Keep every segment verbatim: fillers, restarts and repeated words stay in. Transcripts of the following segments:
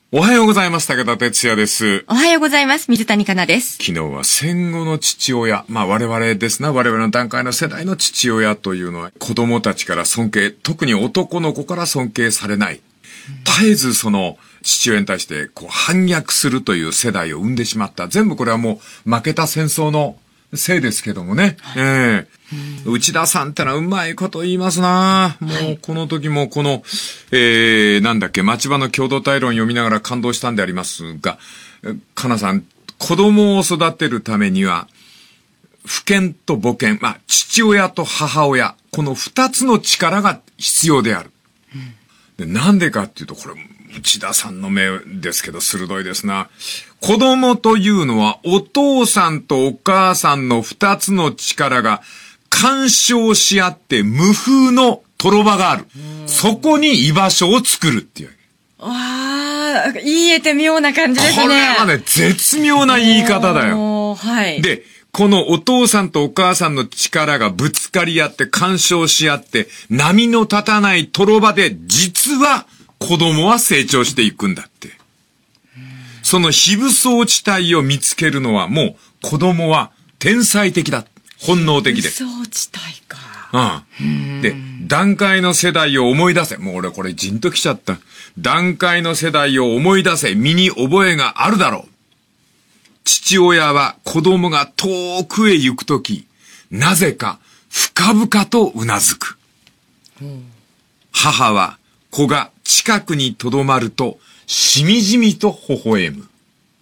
おはようございます。武田哲也です。 おはようございます。水谷香奈です。 昨日は戦後の父親、まあ我々ですな、我々の段階の世代の父親というのは子供たちから尊敬、特に男の子から尊敬されない。絶えずその父親に対してこう反逆するという世代を生んでしまった。全部これはもう負けた戦争のせいですけどもね。はい、ええ内田さんってのはうまいこと言いますな。もうこの時もこの、えー、なんだっけ、町場の共同体論読みながら感動したんでありますが、かなさん、子供を育てるためには、父権と母権、まあ、父親と母親、この二つの力が必要である。うん、でなんでかっていうと、これ、内田さんの目ですけど、鋭いですな。子供というのは、お父さんとお母さんの二つの力が、干渉し合って無風のとろ場がある。そこに居場所を作るっていう。 わあ、言えて妙な感じですね。 これはね、絶妙な言い方だよ。 はい。 で、このお父さんとお母さんの力がぶつかり合って干渉し合って、波の立たないとろ場で、実は子供は成長していくんだって。その非武装地帯を見つけるのはもう子供は天才的だ。本能的で。 非武装地帯か。 うん。で、段階の世代を思い出せ。もう俺これじんときちゃった。段階の世代を思い出せ。身に覚えがあるだろう。父親は子供が遠くへ行くとき、なぜか深々とうなずく。うん、母は子が近くにとどまると、しみじみと微笑む。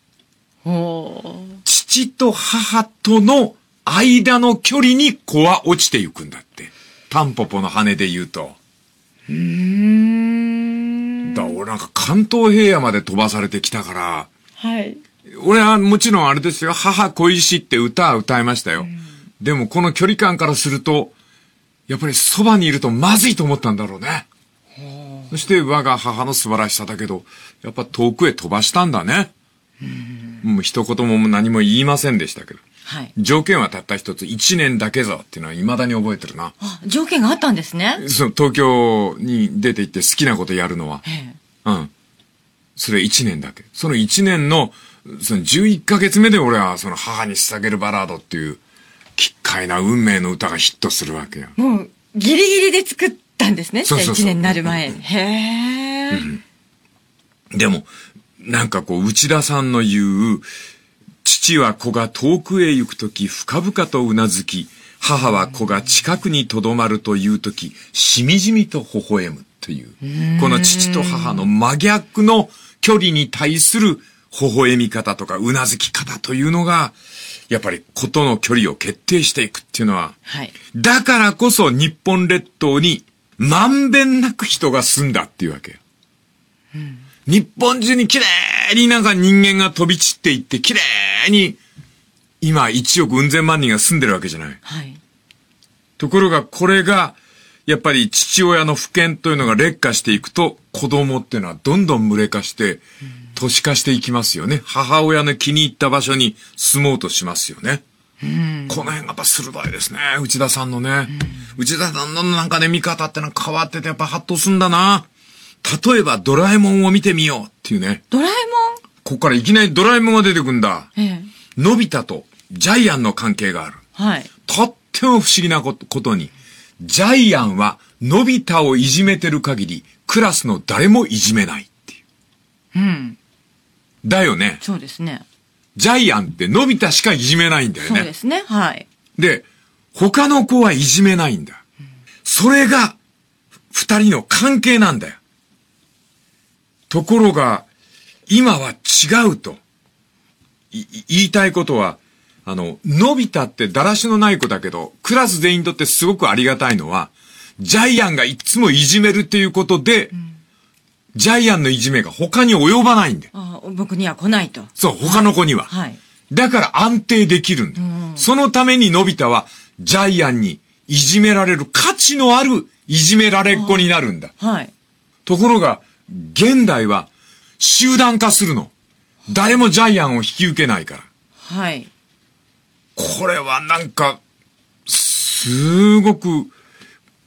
父と母との間の距離に子は落ちていくんだって。タンポポの羽で言うと。うーん。だ、俺なんか関東平野まで飛ばされてきたから。 はい。 俺はもちろんあれですよ。母恋しいって歌は歌いましたよ。でもこの距離感からすると、やっぱりそばにいるとまずいと思ったんだろうね。そして我が母の素晴らしさだけど、やっぱ遠くへ飛ばしたんだね。うんもう一言も何も言いませんでしたけど。はい、条件はたった一つ、一年だけぞっていうのは未だに覚えてるな。 あ、条件があったんですね。 そう、東京に出て行って好きなことやるのは。うん。それ一年だけ。その一年の、そのじゅういっかげつめで俺はその母に捧げるバラードっていう、奇怪な運命の歌がヒットするわけよ。 もう、ギリギリで作ったんですね。 そうそうそう。 一年になる前。へー、 うん。でも、なんかこう、内田さんの言う、父は子が遠くへ行くとき深々とうなずき、母は子が近くにとどまるというとき、しみじみと微笑むという、この父と母の真逆の距離に対する微笑み方とかうなずき方というのが、やっぱり子との距離を決定していくっていうのは、はい、だからこそ日本列島にまんべんなく人が住んだっていうわけよ。うん日本中に綺麗になんか人間が飛び散っていって綺麗に今いちおくうん千万人が住んでるわけじゃない。はい。ところがこれがやっぱり父親の父権というのが劣化していくと子供っていうのはどんどん無礼化して都市化していきますよね。母親の気に入った場所に住もうとしますよね。うんこの辺がやっぱ鋭いですね。内田さんのね。内田さんのなんかね見方ってのは変わっててやっぱハッとすんだな。例えばドラえもんを見てみようっていうね。 ドラえもんここからいきなりドラえもんが出てくんだ。 ええ、 のび太とジャイアンの関係がある。はい。とっても不思議なことに、ジャイアンはのび太をいじめてる限り、クラスの誰もいじめないっていう。うん。だよね。 そうですね。 ジャイアンってのび太しかいじめないんだよね。 そうですね。はい。 で、他の子はいじめないんだ。うん、それが、二人の関係なんだよ。ところが、今は違うと。い、言いたいことは、あの、のび太ってだらしのない子だけど、クラス全員にとってすごくありがたいのは、ジャイアンがいつもいじめるっていうことで、うん、ジャイアンのいじめが他に及ばないんだよ。 ああ、僕には来ないと。 そう、他の子には。はい。はい、だから安定できるんだ。うん、そのためにのび太は、ジャイアンにいじめられる価値のあるいじめられっ子になるんだ。はい。ところが、現代は集団化するの。誰もジャイアンを引き受けないから。はい。これはなんか、すごく、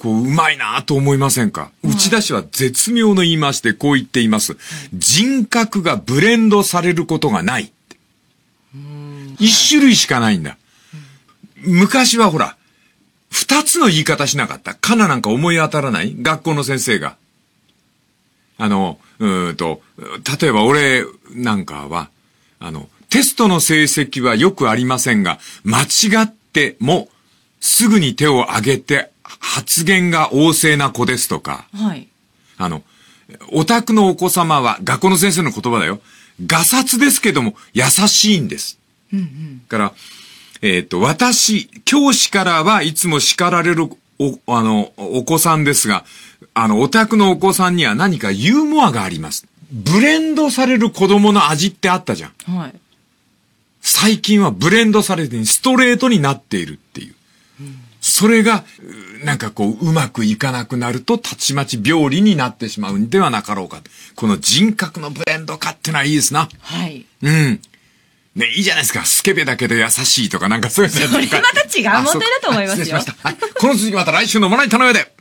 こう、うまいなと思いませんか？内田氏は絶妙の言い回しでこう言っています。はい、人格がブレンドされることがないって。一種類しかないんだ。昔はほら、二つの言い方しなかった。かななんか思い当たらない？学校の先生が。あの、うーんと、例えば俺なんかは、あの、テストの成績はよくありませんが、間違ってもすぐに手を挙げて発言が旺盛な子ですとか。 はい。 あの、お宅のお子様は、学校の先生の言葉だよ。ガサツですけども優しいんです。 うんうん。 から、えっと、私、教師からはいつも叱られるお、あの、お子さんですが、あの、お宅のお子さんには何かユーモアがあります。ブレンドされる子供の味ってあったじゃん。 はい。 最近はブレンドされてストレートになっているっていう。うん、それが、なんかこう、うまくいかなくなると、たちまち病理になってしまうんではなかろうか。この人格のブレンド化ってのはいいですな。 はい。 うん。ね、いいじゃないですか。スケベだけど優しいとかなんかそういうの。 それまた違う問題だと思いますよ。 失礼しました。はい。この続きまた来週のまな板の上で。